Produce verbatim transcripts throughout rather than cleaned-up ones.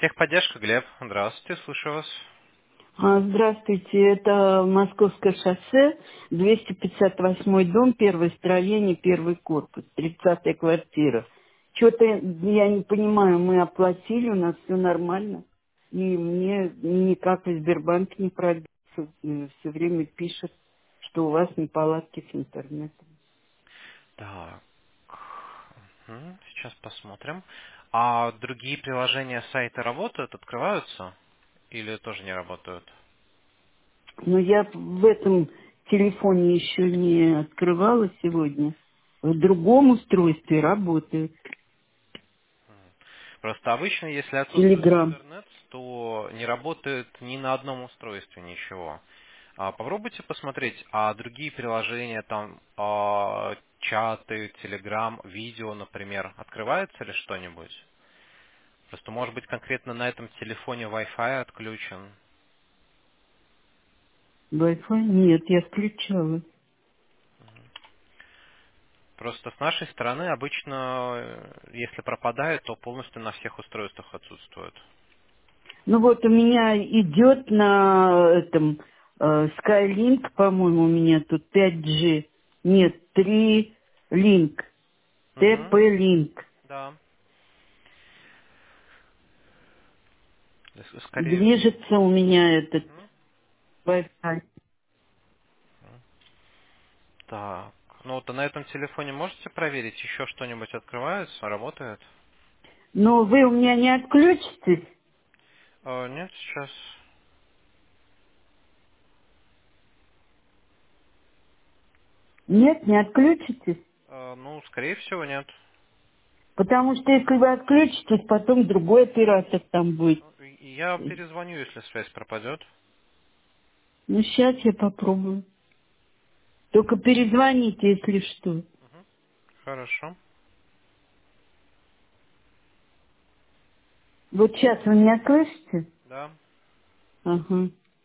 Техподдержка, Глеб. Здравствуйте, слушаю вас. А, Здравствуйте, это Московское шоссе, двести пятьдесят восьмой дом, первое строение, первый корпус, тридцатая квартира. Что-то я не понимаю, мы оплатили, у нас все нормально, и мне никак в Сбербанке не пробиться. Все время пишет, что у вас неполадки с интернетом. Так, мгм, сейчас посмотрим. А другие приложения сайта работают, открываются? Или тоже не работают? Но я в этом телефоне еще не открывала сегодня. В другом устройстве работает. Просто обычно, если отсутствует Телеграм. интернет, то не работает ни на одном устройстве ничего. А попробуйте посмотреть, а другие приложения, там, а, чаты, телеграм, видео, например, открывается ли что-нибудь? Просто, может быть, конкретно на этом телефоне Wi-Fi отключен. Wi-Fi? Нет, я включала. Просто с нашей стороны обычно, э, если пропадает, то полностью на всех устройствах отсутствует. Ну вот у меня идет на этом э, Skylink, по-моему, у меня тут пять джи. Нет, три Link. Угу. тэ пэ Link. Да. С- Скорее. Движется у меня этот Мгм. Wi-Fi. Так. Ну вот а на этом телефоне можете проверить, еще что-нибудь открывается, работает? Но вы у меня не отключитесь? Э, нет, сейчас. Нет, не отключитесь? Э, ну, скорее всего, нет. Потому что если вы отключитесь, потом другой оператор там будет. Ну, и- Я перезвоню, если связь пропадет. Ну, сейчас я попробую. Только перезвоните, если что. Мгм. Хорошо. Вот сейчас вы меня слышите? Да. Ага.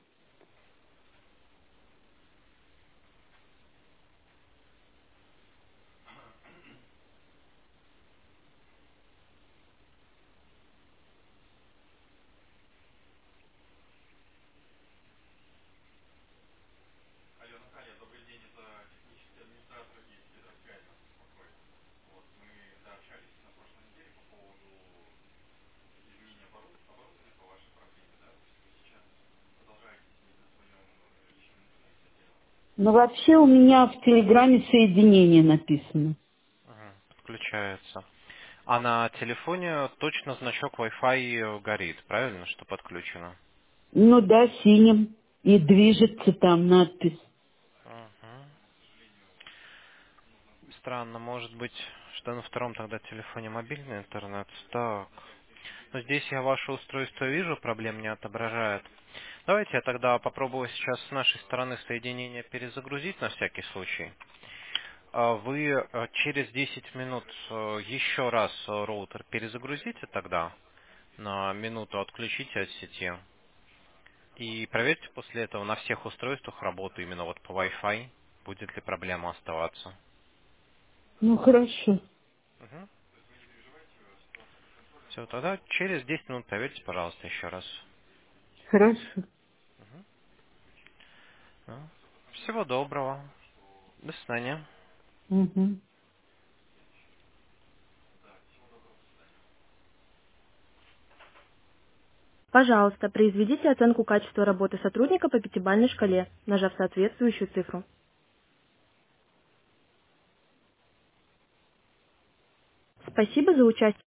Ну, вообще у меня в Телеграме соединение написано. Мгм. Подключается. А на телефоне точно значок Wi-Fi горит, правильно, что подключено? Ну да, синим. И движется там надпись. Мгм. Странно, может быть, что на втором тогда телефоне мобильный интернет. Так. Но здесь я ваше устройство вижу, проблем не отображает. Давайте я тогда попробую сейчас с нашей стороны соединение перезагрузить на всякий случай. А Вы э, через десять минут э, еще раз э, роутер перезагрузите тогда, на минуту отключите от сети. И проверьте после этого на всех устройствах работу именно вот по Wi-Fi, будет ли проблема оставаться. Ну, хорошо. Все, тогда через десять минут проверьте, пожалуйста, еще раз. Хорошо. Ну, всего доброго. До свидания. Угу. Пожалуйста, произведите оценку качества работы сотрудника по пятибалльной шкале, нажав соответствующую цифру. Спасибо за участие.